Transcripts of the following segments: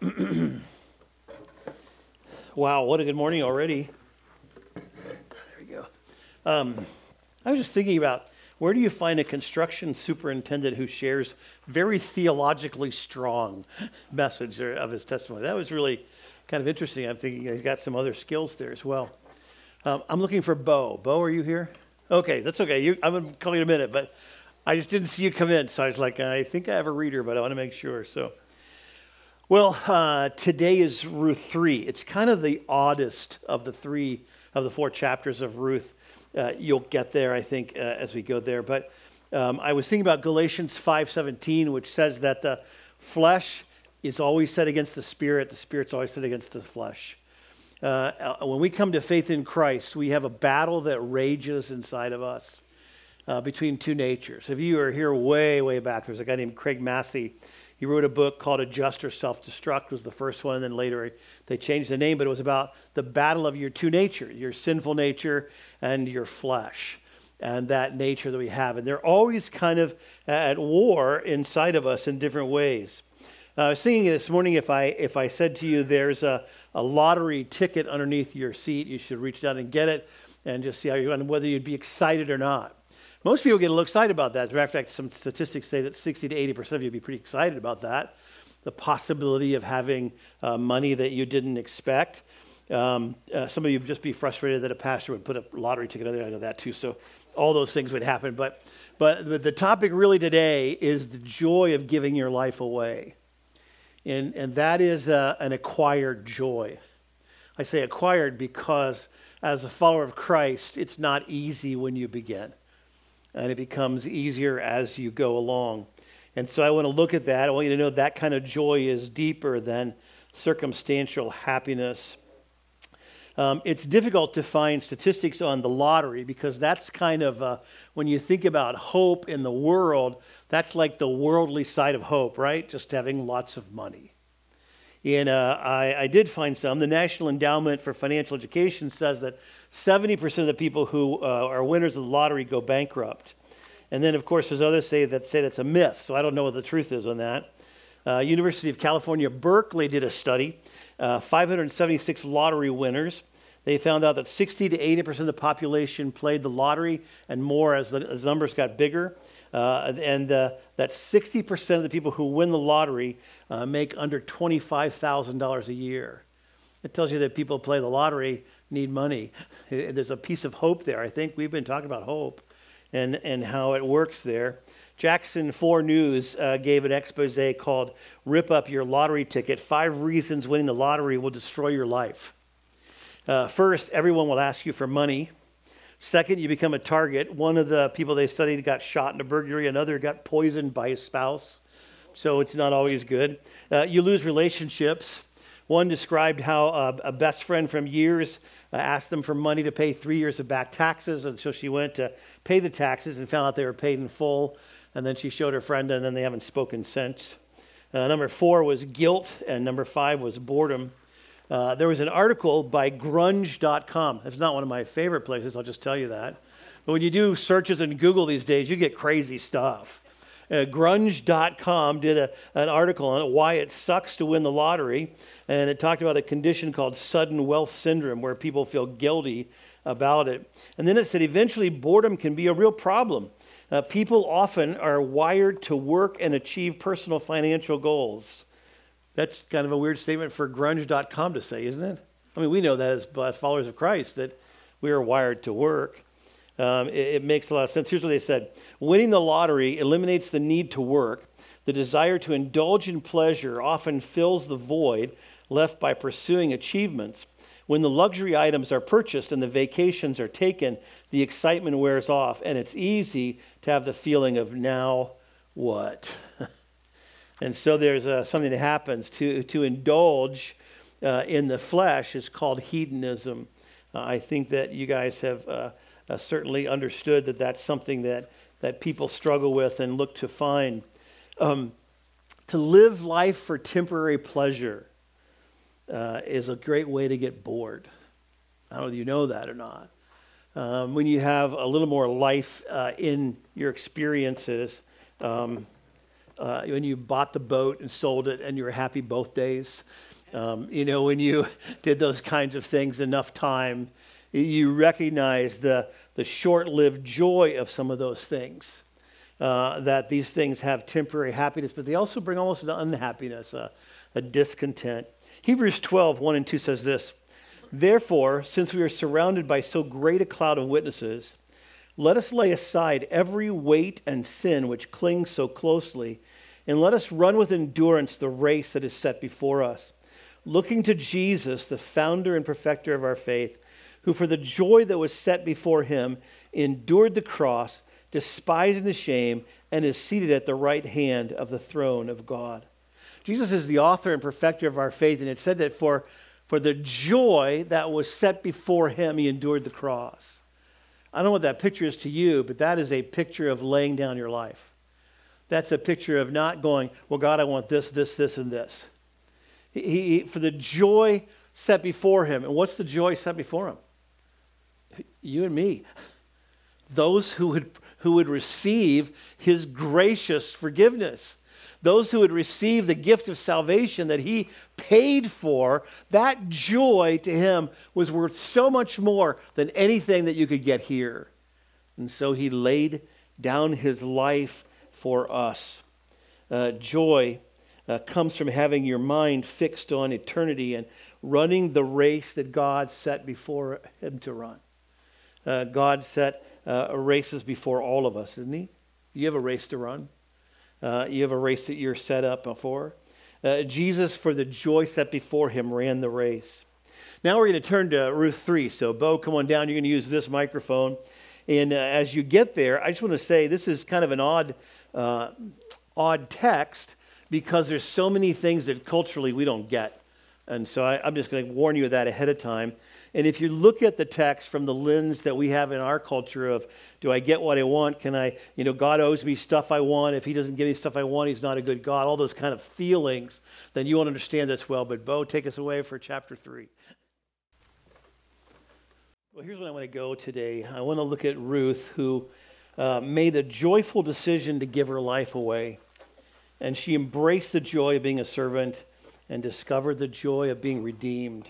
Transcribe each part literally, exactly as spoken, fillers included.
Wow, what a good morning already. There we go. Um, I was just thinking about, where do you find a construction superintendent who shares very theologically strong message of his testimony? That was really kind of interesting. I'm thinking he's got some other skills there as well. Um, I'm looking for Bo. Bo, are you here? Okay, that's okay. You, I'm going to call you in a minute, but I just didn't see you come in. So I was like, I think I have a reader, but I want to make sure. So. Well, uh, today is Ruth three. It's kind of the oddest of the three of the four chapters of Ruth. Uh, you'll get there, I think, uh, as we go there. But um, I was thinking about Galatians five seventeen, which says that the flesh is always set against the spirit. The spirit's always set against the flesh. Uh, when we come to faith in Christ, we have a battle that rages inside of us uh, between two natures. If you are here way, way back, there's a guy named Craig Massey. He wrote a book called Adjust or Self-Destruct, was the first one, and then later they changed the name, but it was about the battle of your two natures, your sinful nature and your flesh, and that nature that we have. And they're always kind of at war inside of us in different ways. Uh, I was thinking this morning, if I if I said to you there's a, a lottery ticket underneath your seat, you should reach down and get it and just see how you're going, whether you'd be excited or not. Most people get a little excited about that. As a matter of fact, some statistics say that sixty to eighty percent of you would be pretty excited about that. The possibility of having uh, money that you didn't expect. Um, uh, some of you would just be frustrated that a pastor would put a lottery ticket on there. I know that too. So all those things would happen. But, but the topic really today is the joy of giving your life away. And, and that is uh, an acquired joy. I say acquired because as a follower of Christ, it's not easy when you begin. And it becomes easier as you go along. And so I want to look at that. I want you to know that kind of joy is deeper than circumstantial happiness. Um, it's difficult to find statistics on the lottery because that's kind of, uh, when you think about hope in the world, that's like the worldly side of hope, right? Just having lots of money. And uh, I, I did find some. The National Endowment for Financial Education says that seventy percent of the people who uh, are winners of the lottery go bankrupt. And then, of course, there's others say that say that's a myth, so I don't know what the truth is on that. Uh, University of California, Berkeley did a study, uh, five hundred seventy-six lottery winners. They found out that sixty to eighty percent of the population played the lottery and more as the, as the numbers got bigger. Uh, and uh, that sixty percent of the people who win the lottery uh, make under twenty-five thousand dollars a year. It tells you that people who play the lottery need money. There's a piece of hope there. I think we've been talking about hope and, and how it works there. Jackson four News uh, gave an expose called Rip Up Your Lottery Ticket, Five Reasons Winning the Lottery Will Destroy Your Life. Uh, first, everyone will ask you for money. Second, you become a target. One of the people they studied got shot in a burglary. Another got poisoned by his spouse. So it's not always good. Uh, you lose relationships. One described how uh, a best friend from years uh, asked them for money to pay three years of back taxes. And so she went to pay the taxes and found out they were paid in full. And then she showed her friend, and then they haven't spoken since. Uh, number four was guilt, and number five was boredom. Uh, there was an article by grunge dot com. It's not one of my favorite places, I'll just tell you that. But when you do searches in Google these days, you get crazy stuff. Uh, grunge dot com did a, an article on why it sucks to win the lottery, and it talked about a condition called sudden wealth syndrome, where people feel guilty about it. And then it said eventually boredom can be a real problem. Uh, people often are wired to work and achieve personal financial goals. That's kind of a weird statement for grunge dot com to say, isn't it? I mean, we know that as, as followers of Christ, that we are wired to work. Um, it, it makes a lot of sense. Here's what they said. Winning the lottery eliminates the need to work. The desire to indulge in pleasure often fills the void left by pursuing achievements. When the luxury items are purchased and the vacations are taken, the excitement wears off, and it's easy to have the feeling of now what? And so there's uh, something that happens. To, to indulge uh, in the flesh is called hedonism. Uh, I think that you guys have uh, uh, certainly understood that that's something that, that people struggle with and look to find. Um, to live life for temporary pleasure uh, is a great way to get bored. I don't know if you know that or not. Um, when you have a little more life uh, in your experiences, um, uh, when you bought the boat and sold it and you were happy both days. Um, you know, when you did those kinds of things enough time, you recognize the, the short-lived joy of some of those things, uh, that these things have temporary happiness, but they also bring almost an unhappiness, a, a discontent. Hebrews twelve, one and two says this, "Therefore, since we are surrounded by so great a cloud of witnesses, let us lay aside every weight and sin which clings so closely, and let us run with endurance the race that is set before us, looking to Jesus, the founder and perfecter of our faith, who for the joy that was set before him endured the cross, despising the shame, and is seated at the right hand of the throne of God." Jesus is the author and perfecter of our faith, and it said that for, for the joy that was set before him, he endured the cross. I don't know what that picture is to you, but that is a picture of laying down your life. That's a picture of not going, well, God, I want this, this, this, and this. He, he, for the joy set before him. And what's the joy set before him? You and me. Those who would, who would receive his gracious forgiveness. Those who would receive the gift of salvation that he paid for, that joy to him was worth so much more than anything that you could get here. And so he laid down his life for us. Uh, joy uh, comes from having your mind fixed on eternity and running the race that God set before him to run. Uh, God set uh, races before all of us, isn't he? You have a race to run. Uh, you have a race that you're set up for. Uh, Jesus, for the joy set before him, ran the race. Now we're going to turn to Ruth three. So, Bo, come on down. You're going to use this microphone. And uh, as you get there, I just want to say this is kind of an odd, uh, odd text because there's so many things that culturally we don't get. And so I, I'm just going to warn you of that ahead of time. And if you look at the text from the lens that we have in our culture of, do I get what I want? Can I, you know, God owes me stuff I want. If he doesn't give me stuff I want, he's not a good God. All those kind of feelings, then you won't understand this well. But Bo, take us away for chapter three. Well, here's where I want to go today. I want to look at Ruth, who uh, made a joyful decision to give her life away. And she embraced the joy of being a servant and discovered the joy of being redeemed.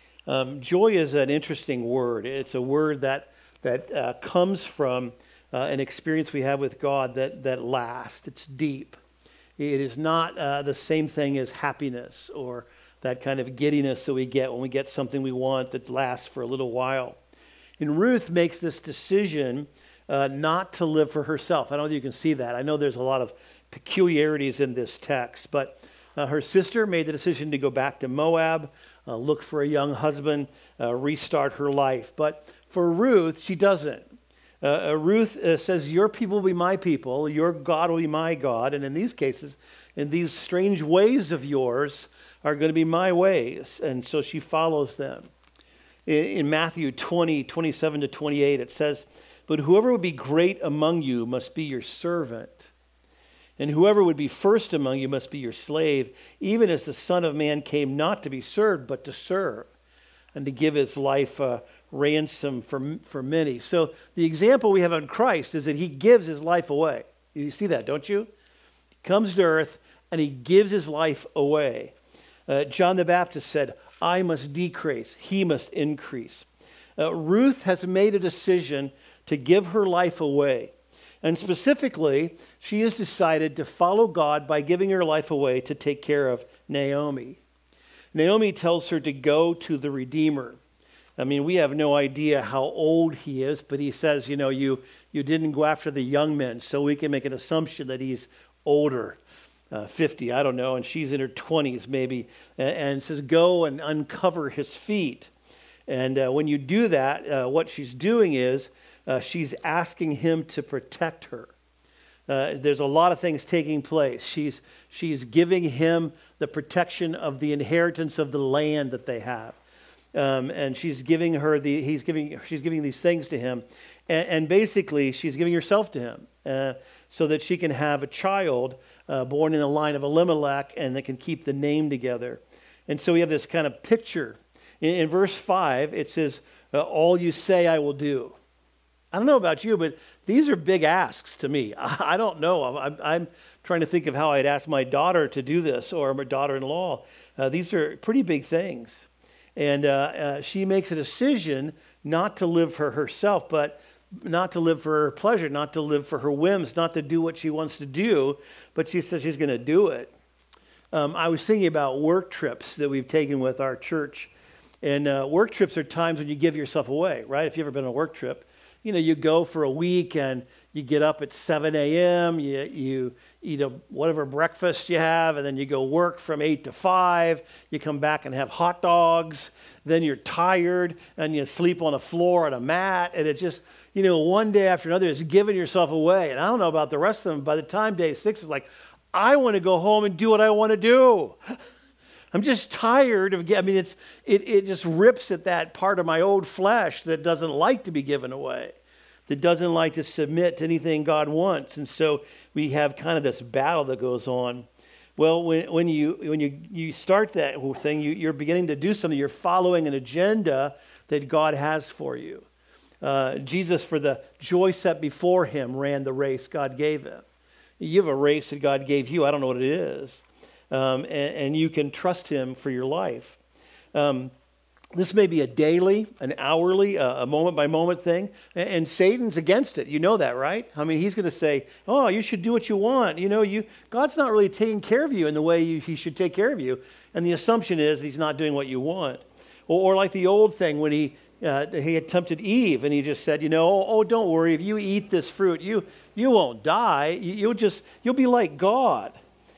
Um, joy is an interesting word. It's a word that that uh, comes from uh, an experience we have with God that that lasts. It's deep. It is not uh, the same thing as happiness or that kind of giddiness that we get when we get something we want that lasts for a little while. And Ruth makes this decision uh, not to live for herself. I don't know if you can see that. I know there's a lot of peculiarities in this text, but uh, her sister made the decision to go back to Moab, Uh, look for a young husband, uh, restart her life. But for Ruth, she doesn't. Uh, uh, Ruth uh, says, your people will be my people, your God will be my God. And in these cases, in these strange ways of yours are going to be my ways. And so she follows them. In, in Matthew twenty, twenty-seven to twenty-eight, it says, but whoever would be great among you must be your servant. And whoever would be first among you must be your slave, even as the Son of Man came not to be served, but to serve, and to give his life a ransom for, for many. So the example we have on Christ is that he gives his life away. You see that, don't you? He comes to earth, and he gives his life away. Uh, John the Baptist said, I must decrease, he must increase. Uh, Ruth has made a decision to give her life away. And specifically, she has decided to follow God by giving her life away to take care of Naomi. Naomi tells her to go to the Redeemer. I mean, we have no idea how old he is, but he says, you know, you, you didn't go after the young men, so we can make an assumption that he's older, uh, fifty, I don't know, and she's in her twenties maybe, and, and says, go and uncover his feet. And uh, when you do that, uh, what she's doing is, Uh, she's asking him to protect her. Uh, there's a lot of things taking place. She's she's giving him the protection of the inheritance of the land that they have, um, and she's giving her the he's giving she's giving these things to him, and, and basically she's giving herself to him uh, so that she can have a child uh, born in the line of Elimelech, and that can keep the name together. And so we have this kind of picture. In, in verse five, it says, uh, "All you say, I will do." I don't know about you, but these are big asks to me. I don't know. I'm, I'm trying to think of how I'd ask my daughter to do this or my daughter-in-law. Uh, these are pretty big things. And uh, uh, she makes a decision not to live for herself, but not to live for her pleasure, not to live for her whims, not to do what she wants to do, but she says she's going to do it. Um, I was thinking about work trips that we've taken with our church. And uh, work trips are times when you give yourself away, right? If you've ever been on a work trip, you know, you go for a week and you get up at seven a.m., you, you eat a, whatever breakfast you have, and then you go work from eight to five. You come back and have hot dogs. Then you're tired and you sleep on the floor on a mat. And it just, you know, one day after another, it's giving yourself away. And I don't know about the rest of them. By the time day six is like, I want to go home and do what I want to do. I'm just tired of, I mean, it's it, it just rips at that part of my old flesh that doesn't like to be given away, that doesn't like to submit to anything God wants. And so we have kind of this battle that goes on. Well, when, when you when you, you start that whole thing, you, you're beginning to do something. You're following an agenda that God has for you. Uh, Jesus, for the joy set before him, ran the race God gave him. You have a race that God gave you. I don't know what it is. Um, and, and you can trust him for your life. Um, this may be a daily, an hourly, uh, a moment-by-moment thing, and, and Satan's against it. You know that, right? I mean, he's going to say, oh, you should do what you want. You know, you God's not really taking care of you in the way you, he should take care of you. And the assumption is he's not doing what you want. Or, or like the old thing when he uh, he had tempted Eve, and he just said, you know, oh, oh, don't worry. If you eat this fruit, you you won't die. You, you'll just, you'll be like God.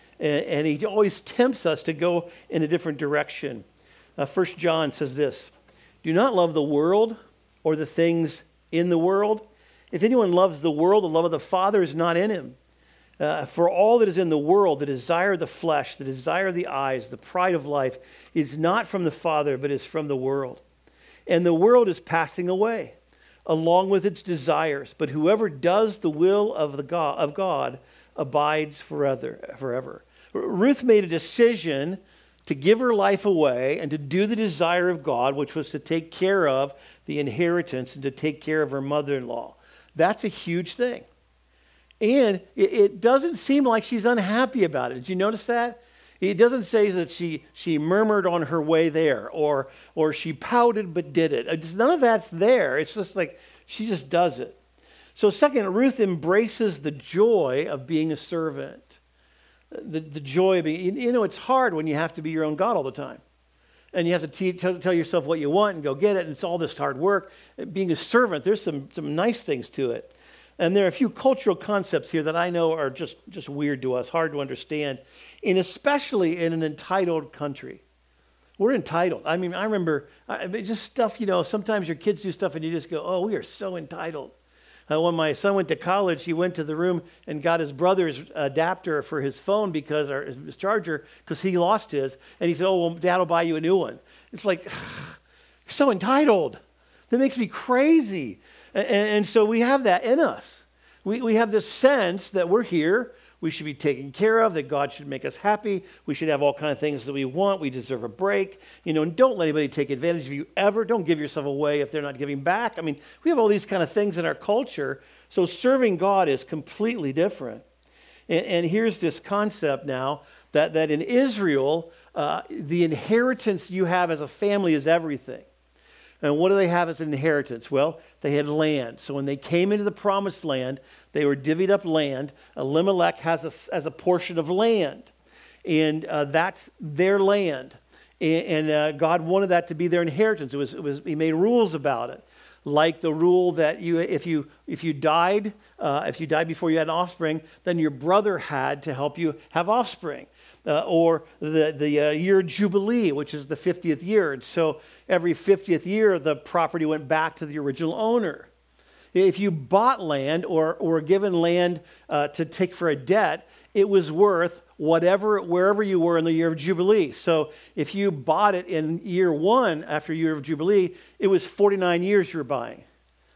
And he always tempts us to go in a different direction. Uh, First John says this, do not love the world or the things in the world. If anyone loves the world, the love of the Father is not in him. Uh, for all that is in the world, the desire of the flesh, the desire of the eyes, the pride of life, is not from the Father, but is from the world. And the world is passing away, along with its desires. But whoever does the will of the God, of God abides forever. forever. Ruth made a decision to give her life away and to do the desire of God, which was to take care of the inheritance and to take care of her mother-in-law. That's a huge thing. And it, it doesn't seem like she's unhappy about it. Did you notice that? It doesn't say that she, she murmured on her way there or, or she pouted but did it. It's, none of that's there. It's just like she just does it. So second, Ruth embraces the joy of being a servant. The, the joy of being, you know, it's hard when you have to be your own God all the time. And you have to te- tell, tell yourself what you want and go get it. And it's all this hard work. Being a servant, there's some, some nice things to it. And there are a few cultural concepts here that I know are just, just weird to us, hard to understand. And especially in an entitled country. We're entitled. I mean, I remember I, just stuff, you know, sometimes your kids do stuff and you just go, oh, we are so entitled. Uh, when my son went to college, he went to the room and got his brother's adapter for his phone because, or his charger, because he lost his. And he said, oh, well, Dad will buy you a new one. It's like, you're so entitled. That makes me crazy. And, and so we have that in us. We, we have this sense that we're here. We should be taken care of, that God should make us happy. We should have all kinds of things that we want. We deserve a break. You know, and don't let anybody take advantage of you ever. Don't give yourself away if they're not giving back. I mean, we have all these kind of things in our culture. So serving God is completely different. And, and here's this concept now that, that in Israel, uh, the inheritance you have as a family is everything. And what do they have as an inheritance? Well, they had land. So when they came into the promised land, they were divvied up land. Elimelech has a, has a portion of land. And uh, that's their land. And, and uh, God wanted that to be their inheritance. It was, it was, he made rules about it. Like the rule that you, if you if you died, uh, if you died before you had an offspring, then your brother had to help you have offspring. Uh, or the, the uh, year Jubilee, which is the fiftieth year. And so every fiftieth year, the property went back to the original owner. If you bought land or, or given land uh, to take for a debt, it was worth whatever, wherever you were in the year of Jubilee. So if you bought it in year one after year of Jubilee, it was forty-nine years you were buying.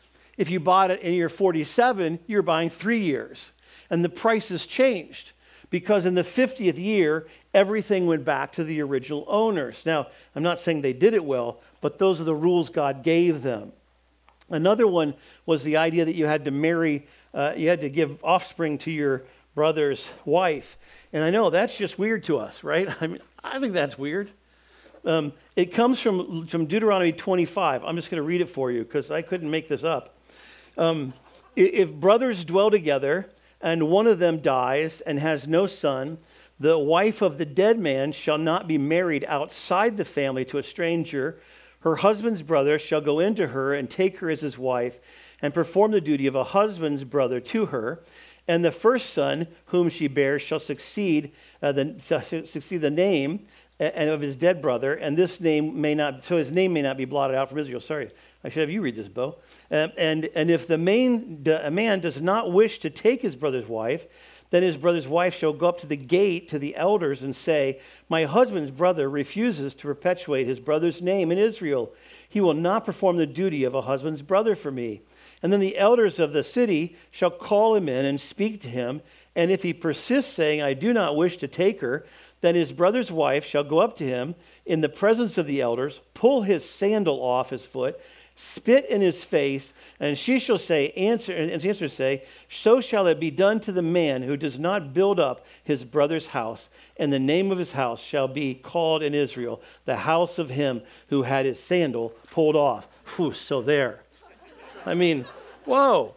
If you bought it in year forty-seven, you're buying three years. And the price has changed. Because in the fiftieth year, everything went back to the original owners. Now, I'm not saying they did it well, but those are the rules God gave them. Another one was the idea that you had to marry, uh, you had to give offspring to your brother's wife. And I know that's just weird to us, right? I mean, I think that's weird. Um, it comes from, from Deuteronomy twenty-five. I'm just going to read it for you because I couldn't make this up. Um, if brothers dwell together and one of them dies and has no son, the wife of the dead man shall not be married outside the family to a stranger. Her husband's brother shall go into her and take her as his wife and perform the duty of a husband's brother to her. And the first son whom she bears shall succeed uh, the, succeed the name and of his dead brother, and this name may not, so his name may not be blotted out from Israel. Sorry, I should have you read this, Bo. Um, and and if the main, a man does not wish to take his brother's wife, then his brother's wife shall go up to the gate to the elders and say, my husband's brother refuses to perpetuate his brother's name in Israel. He will not perform the duty of a husband's brother for me. And then the elders of the city shall call him in and speak to him. And if he persists, saying, I do not wish to take her, then his brother's wife shall go up to him in the presence of the elders, pull his sandal off his foot, spit in his face, and she shall say, answer, and answer say, so shall it be done to the man who does not build up his brother's house, and the name of his house shall be called in Israel, the house of him who had his sandal pulled off. Whew, so there. I mean, whoa.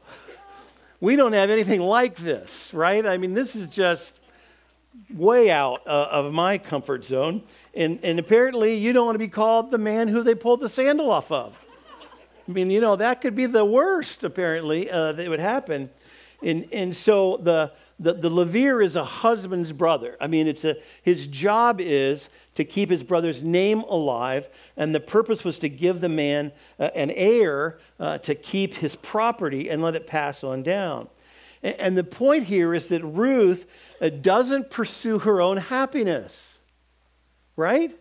We don't have anything like this, right? I mean, this is just way out uh, of my comfort zone. And, and apparently you don't want to be called the man who they pulled the sandal off of. I mean, you know, that could be the worst, apparently, uh, that would happen. And and so the, the, the Levir is a husband's brother. I mean, it's a his job is to keep his brother's name alive, and the purpose was to give the man uh, an heir uh, to keep his property and let it pass on down. And, and the point here is that Ruth uh, doesn't pursue her own happiness, right?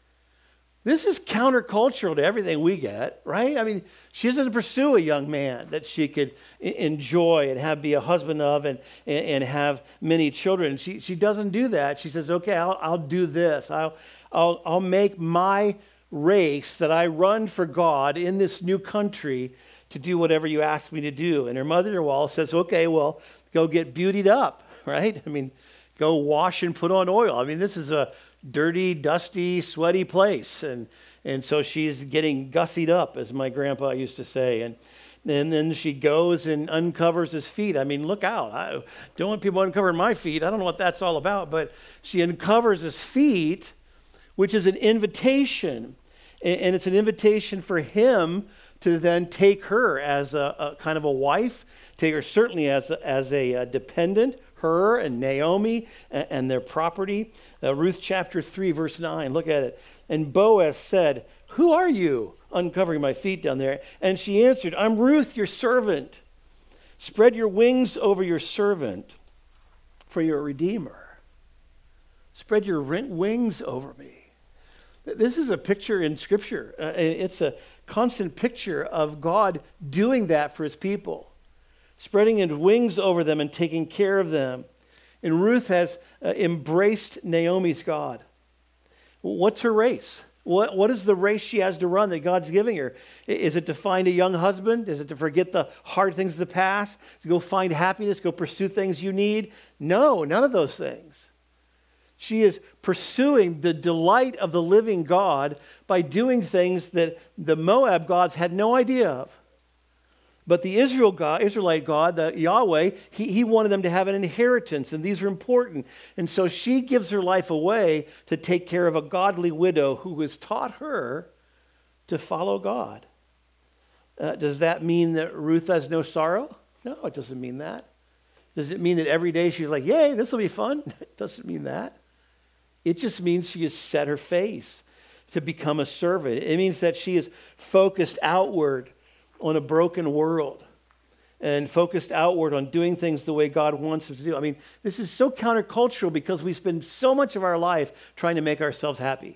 This is countercultural to everything we get, right? I mean, she doesn't pursue a young man that she could enjoy and have be a husband of and, and have many children. She she doesn't do that. She says, okay, I'll, I'll do this. I'll, I'll, I'll make my race that I run for God in this new country to do whatever you ask me to do. And her mother-in-law says, okay, well, go get beautied up, right? I mean, go wash and put on oil. I mean, this is a dirty, dusty, sweaty place. And and so she's getting gussied up, as my grandpa used to say. And, and then she goes and uncovers his feet. I mean, look out. I don't want people uncovering my feet. I don't know what that's all about. But she uncovers his feet, which is an invitation. And it's an invitation for him to then take her as a, a kind of a wife, take her certainly as a, as a, a dependent, her and Naomi and, and their property. Uh, Ruth chapter three, verse nine, look at it. And Boaz said, who are you, uncovering my feet down there? And she answered, I'm Ruth, your servant. Spread your wings over your servant, for you're a redeemer. Spread your wings over me. This is a picture in Scripture. Uh, it's a constant picture of God doing that for his people, spreading his wings over them and taking care of them. And Ruth has uh, embraced Naomi's God. What's her race? What, what is the race she has to run that God's giving her? Is it to find a young husband? Is it to forget the hard things of the past? To go find happiness, go pursue things you need? No, none of those things. She is pursuing the delight of the living God by doing things that the Moab gods had no idea of. But the Israel God, Israelite God, the Yahweh, he, he wanted them to have an inheritance, and these are important. And so she gives her life away to take care of a godly widow who has taught her to follow God. Uh, does that mean that Ruth has no sorrow? No, it doesn't mean that. Does it mean that every day she's like, yay, this will be fun? It doesn't mean that. It just means she has set her face to become a servant. It means that she is focused outward on a broken world and focused outward on doing things the way God wants us to do. I mean, this is so countercultural because we spend so much of our life trying to make ourselves happy.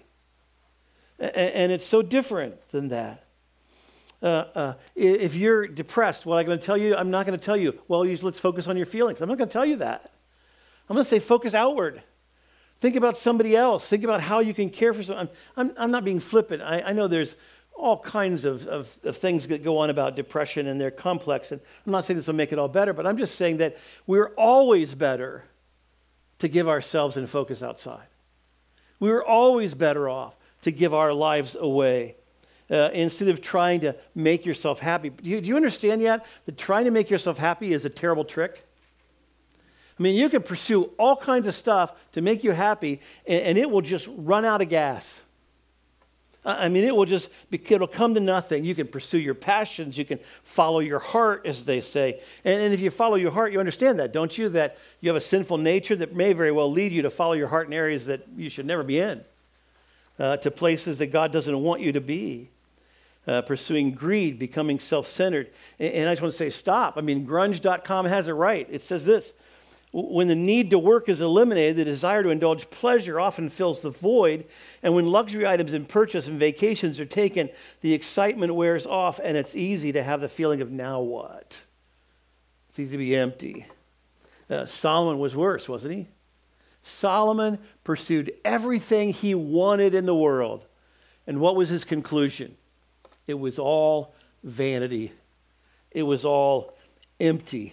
And it's so different than that. Uh, uh, if you're depressed, what I'm going to tell you, I'm not going to tell you, well, you, let's focus on your feelings. I'm not going to tell you that. I'm going to say focus outward. Think about somebody else. Think about how you can care for someone. I'm, I'm, I'm not being flippant. I, I know there's all kinds of, of, of things that go on about depression, and they're complex. And I'm not saying this will make it all better, but I'm just saying that we're always better to give ourselves and focus outside. We were always better off to give our lives away uh, instead of trying to make yourself happy. Do you, do you understand yet that trying to make yourself happy is a terrible trick? I mean, you can pursue all kinds of stuff to make you happy, and, and it will just run out of gas. I mean, it will just, it'll come to nothing. You can pursue your passions. You can follow your heart, as they say. And, and if you follow your heart, you understand that, don't you? That you have a sinful nature that may very well lead you to follow your heart in areas that you should never be in, uh, to places that God doesn't want you to be, uh, pursuing greed, becoming self-centered. And, and I just want to say, stop. I mean, grunge dot com has it right. It says this: when the need to work is eliminated, the desire to indulge pleasure often fills the void. And when luxury items and purchase and vacations are taken, the excitement wears off, and it's easy to have the feeling of, now what? It's easy to be empty. Uh, Solomon was worse, wasn't he? Solomon pursued everything he wanted in the world. And what was his conclusion? It was all vanity. It was all empty.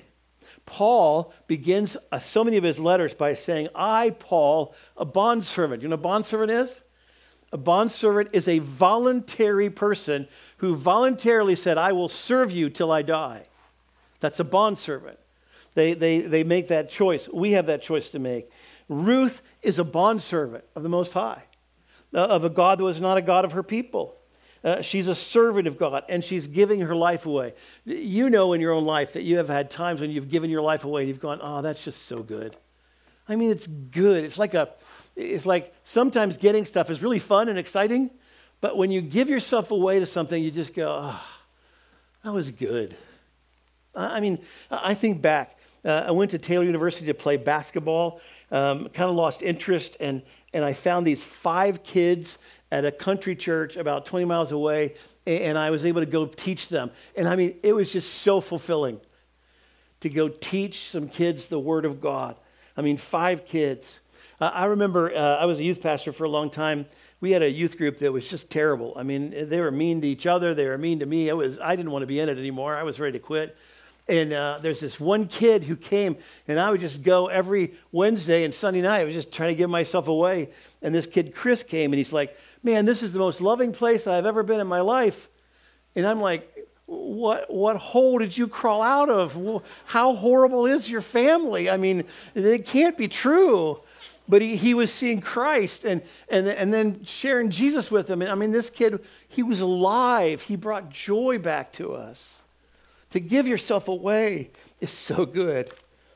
Paul begins uh, so many of his letters by saying, I, Paul, a bondservant. You know what a bondservant is? A bondservant is a voluntary person who voluntarily said, I will serve you till I die. That's a bondservant. They, they, they make that choice. We have that choice to make. Ruth is a bondservant of the Most High, uh, of a God that was not a God of her people. Uh, she's a servant of God, and she's giving her life away. You know in your own life that you have had times when you've given your life away and you've gone, oh, that's just so good. I mean, it's good. It's like a, it's like sometimes getting stuff is really fun and exciting, but when you give yourself away to something, you just go, oh, that was good. I mean, I think back. Uh, I went to Taylor University to play basketball, um, kind of lost interest, and, and I found these five kids at a country church about twenty miles away, and I was able to go teach them. And I mean, it was just so fulfilling to go teach some kids the Word of God. I mean, five kids. Uh, I remember uh, I was a youth pastor for a long time. We had a youth group that was just terrible. I mean, they were mean to each other. They were mean to me. It was, I didn't want to be in it anymore. I was ready to quit. And uh, there's this one kid who came, and I would just go every Wednesday and Sunday night. I was just trying to give myself away. And this kid, Chris, came, and he's like, man, this is the most loving place I've ever been in my life. And I'm like, what what hole did you crawl out of? How horrible is your family? I mean, it can't be true. But he, he was seeing Christ and, and, and then sharing Jesus with them. And I mean, this kid, he was alive. He brought joy back to us. To give yourself away is so good.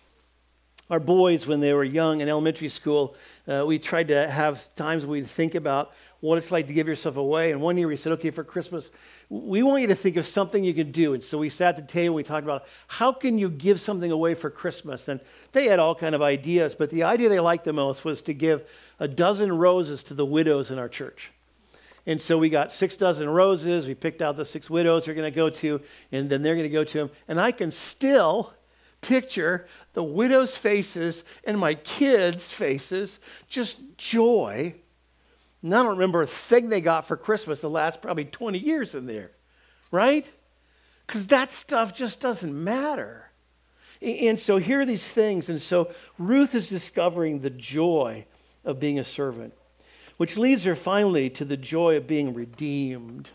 Our boys, when they were young in elementary school, uh, we tried to have times we'd think about what it's like to give yourself away. And one year we said, okay, for Christmas, we want you to think of something you can do. And so we sat at the table, we talked about how can you give something away for Christmas? And they had all kind of ideas, but the idea they liked the most was to give a dozen roses to the widows in our church. And so we got six dozen roses. We picked out the six widows they're going to go to, and then they're going to go to them. And I can still picture the widows' faces and my kids' faces, just joy. And I don't remember a thing they got for Christmas the last probably twenty years in there, right? Because that stuff just doesn't matter. And so here are these things. And so Ruth is discovering the joy of being a servant, which leads her finally to the joy of being redeemed,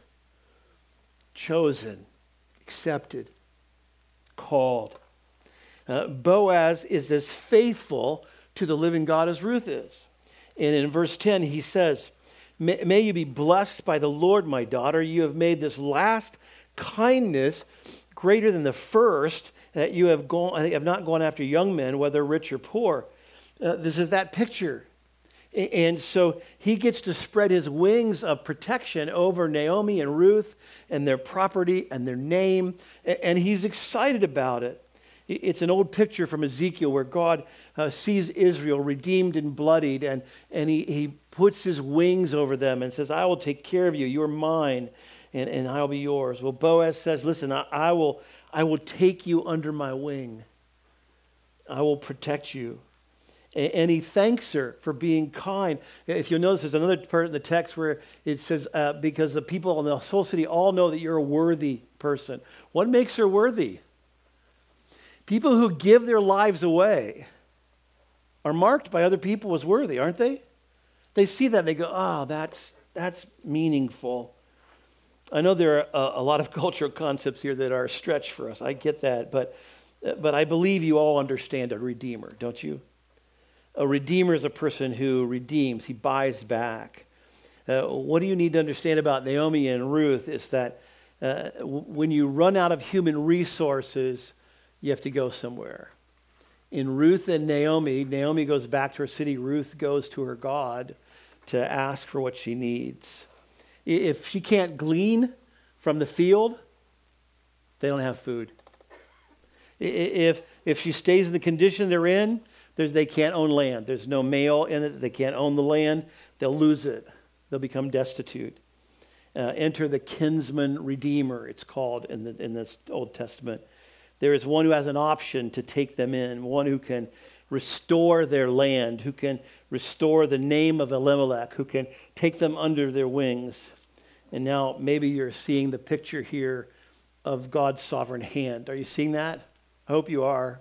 chosen, accepted, called. Uh, Boaz is as faithful to the living God as Ruth is. And in verse ten, he says, may, may you be blessed by the Lord, my daughter. You have made this last kindness greater than the first, that you have gone, have not gone after young men, whether rich or poor. Uh, this is that picture. And so he gets to spread his wings of protection over Naomi and Ruth and their property and their name, and he's excited about it. It's an old picture from Ezekiel where God uh, sees Israel redeemed and bloodied, and, and he, he puts his wings over them and says, I will take care of you. You're mine, and, and I'll be yours. Well, Boaz says, listen, I, I will, I will take you under my wing. I will protect you. And he thanks her for being kind. If you'll notice, there's another part in the text where it says, uh, because the people in the whole city all know that you're a worthy person. What makes her worthy? People who give their lives away are marked by other people as worthy, aren't they? They see that and they go, oh, that's, that's meaningful. I know there are a, a lot of cultural concepts here that are a stretch for us. I get that, but, but I believe you all understand a redeemer, don't you? A redeemer is a person who redeems, he buys back. Uh, what do you need to understand about Naomi and Ruth is that uh, w- when you run out of human resources, you have to go somewhere. In Ruth and Naomi, Naomi goes back to her city. Ruth goes to her God to ask for what she needs. If she can't glean from the field, they don't have food. If, if she stays in the condition they're in, there's, they can't own land. There's no male in it. They can't own the land. They'll lose it. They'll become destitute. Uh, enter the kinsman redeemer, it's called in, the, in this Old Testament. There is one who has an option to take them in, one who can restore their land, who can restore the name of Elimelech, who can take them under their wings. And now maybe you're seeing the picture here of God's sovereign hand. Are you seeing that? I hope you are.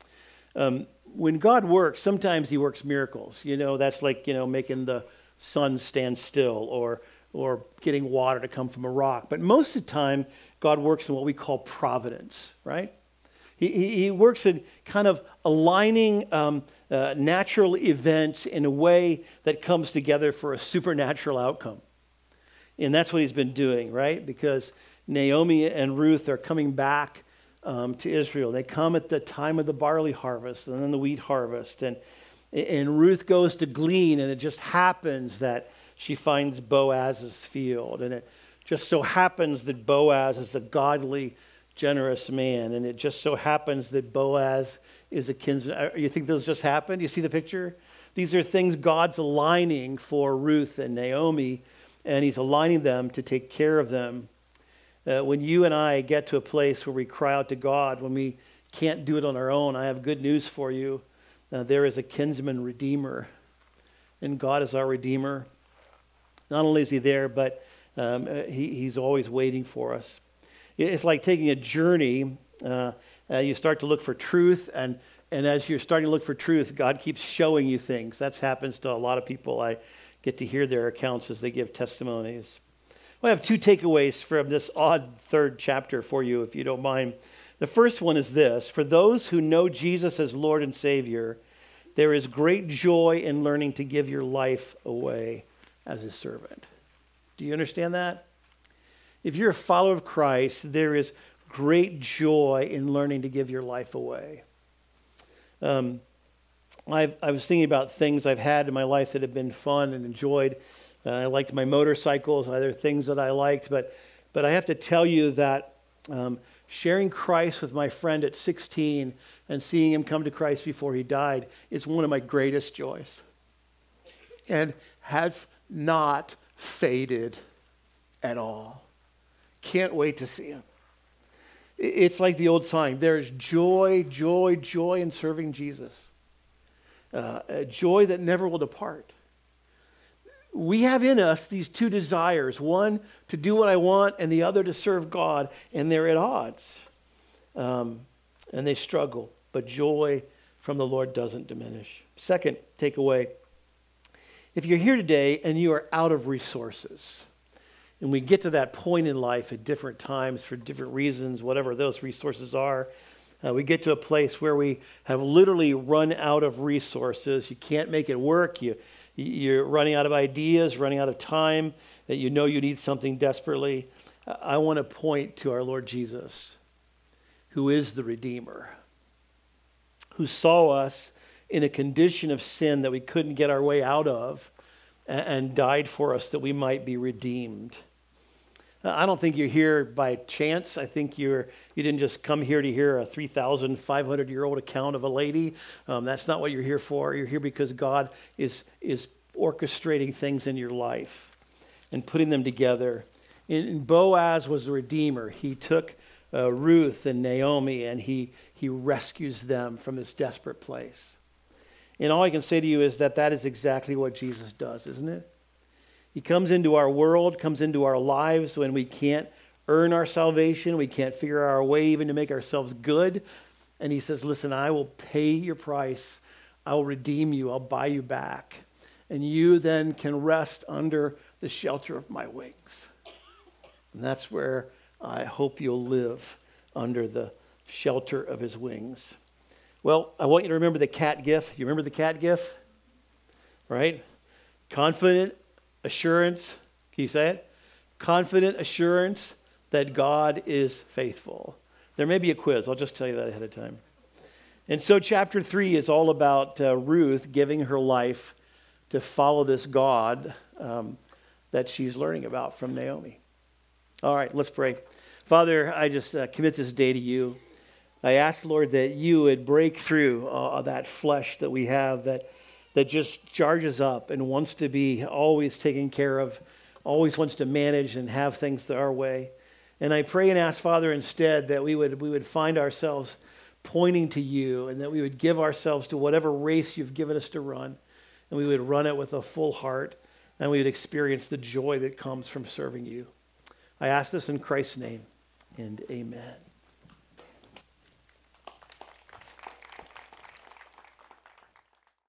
Um, when God works, sometimes he works miracles. You know, that's like, you know, making the sun stand still or or getting water to come from a rock. But most of the time, God works in what we call providence, right? He, he, he works in kind of aligning um, uh, natural events in a way that comes together for a supernatural outcome. And that's what he's been doing, right? Because Naomi and Ruth are coming back um, to Israel. They come at the time of the barley harvest and then the wheat harvest. And, and Ruth goes to glean, and it just happens that she finds Boaz's field. And it just so happens that Boaz is a godly, generous man, and it just so happens that Boaz is a kinsman. You think those just happened? You see the picture? These are things God's aligning for Ruth and Naomi, and he's aligning them to take care of them. Uh, when you and I get to a place where we cry out to God, when we can't do it on our own, I have good news for you. Uh, there is a kinsman redeemer, and God is our redeemer. Not only is he there, but um, he, he's always waiting for us. It's like taking a journey. Uh, uh, you start to look for truth, and, and as you're starting to look for truth, God keeps showing you things. That happens to a lot of people. I get to hear their accounts as they give testimonies. Well, I have two takeaways from this odd third chapter for you, if you don't mind. The first one is this: for those who know Jesus as Lord and Savior, there is great joy in learning to give your life away as his servant. Do you understand that? If you're a follower of Christ, there is great joy in learning to give your life away. Um, I've, I was thinking about things I've had in my life that have been fun and enjoyed. Uh, I liked my motorcycles, other things that I liked, but but I have to tell you that um, sharing Christ with my friend at sixteen and seeing him come to Christ before he died is one of my greatest joys, and has not faded at all. Can't wait to see him. It's like the old saying, there's joy, joy, joy in serving Jesus. Uh, a joy that never will depart. We have in us these two desires, one to do what I want and the other to serve God, and they're at odds. Um, and they struggle, but joy from the Lord doesn't diminish. Second takeaway, if you're here today and you are out of resources, and we get to that point in life at different times for different reasons, whatever those resources are. Uh, we get to a place where we have literally run out of resources. You can't make it work. You, you're running out of ideas, running out of time, that you know you need something desperately. I want to point to our Lord Jesus, who is the Redeemer, who saw us in a condition of sin that we couldn't get our way out of, and died for us that we might be redeemed. I don't think you're here by chance. I think you're you didn't just come here to hear a three thousand five hundred year old account of a lady. Um, that's not what you're here for. You're here because God is is orchestrating things in your life and putting them together. And Boaz was the Redeemer. He took uh, Ruth and Naomi, and he he rescues them from this desperate place. And all I can say to you is that that is exactly what Jesus does, isn't it? He comes into our world, comes into our lives when we can't earn our salvation, we can't figure our way even to make ourselves good. And he says, listen, I will pay your price. I'll redeem you. I'll buy you back. And you then can rest under the shelter of my wings. And that's where I hope you'll live, under the shelter of his wings. Well, I want you to remember the cat gif. You remember the cat gif? Right? Confident assurance. Can you say it? Confident assurance that God is faithful. There may be a quiz. I'll just tell you that ahead of time. And so chapter three is all about uh, Ruth giving her life to follow this God um, that she's learning about from Naomi. All right, let's pray. Father, I just uh, commit this day to you. I ask, Lord, that you would break through uh, that flesh that we have that, that just charges up and wants to be always taken care of, always wants to manage and have things our way. And I pray and ask, Father, instead that we would we would find ourselves pointing to you, and that we would give ourselves to whatever race you've given us to run, and we would run it with a full heart, and we would experience the joy that comes from serving you. I ask this in Christ's name, and amen.